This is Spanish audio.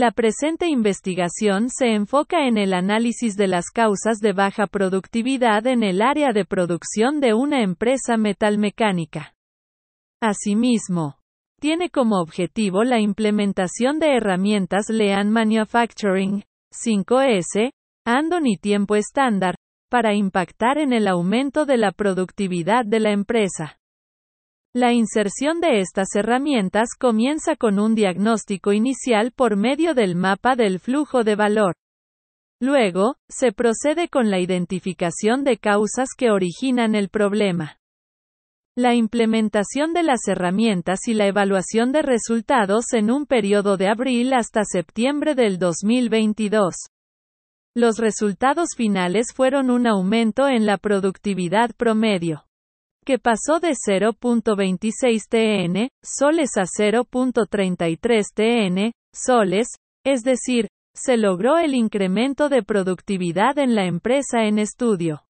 La presente investigación se enfoca en el análisis de las causas de baja productividad en el área de producción de una empresa metalmecánica. Asimismo, tiene como objetivo la implementación de herramientas Lean Manufacturing, 5S, Andon y tiempo estándar, para impactar en el aumento de la productividad de la empresa. La inserción de estas herramientas comienza con un diagnóstico inicial por medio del mapa del flujo de valor. Luego, se procede con la identificación de causas que originan el problema. La implementación de las herramientas y la evaluación de resultados en un periodo de abril hasta septiembre del 2022. Los resultados finales fueron un aumento en la productividad promedio, que pasó de 0.26 TN, soles a 0.33 TN, soles, es decir, se logró el incremento de productividad en la empresa en estudio.